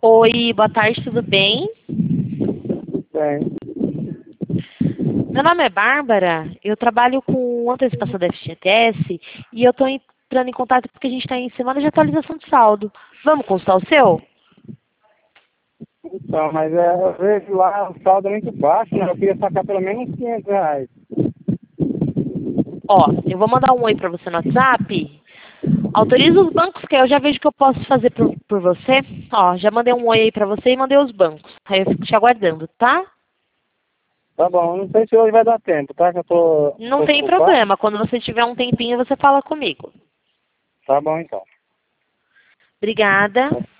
Oi, boa tarde, tudo bem? Bem, Meu nome é Bárbara, eu trabalho com antecipação da FGTS e eu estou entrando em contato porque a gente está em semana de atualização de saldo. Vamos consultar o seu? então, mas eu vejo lá o saldo é muito baixo, né? Eu queria sacar pelo menos R$ 500. Ó, eu vou mandar um oi para você no WhatsApp. Autoriza os bancos que eu já vejo que eu posso fazer por você. Ó, já mandei um oi aí para você e mandei os bancos. Aí eu fico te aguardando, tá? Tá bom, não sei se hoje vai dar tempo, tá? Que eu tô Não tem ocupado. problema. Quando você tiver um tempinho, você fala comigo. Tá bom, então. Obrigada.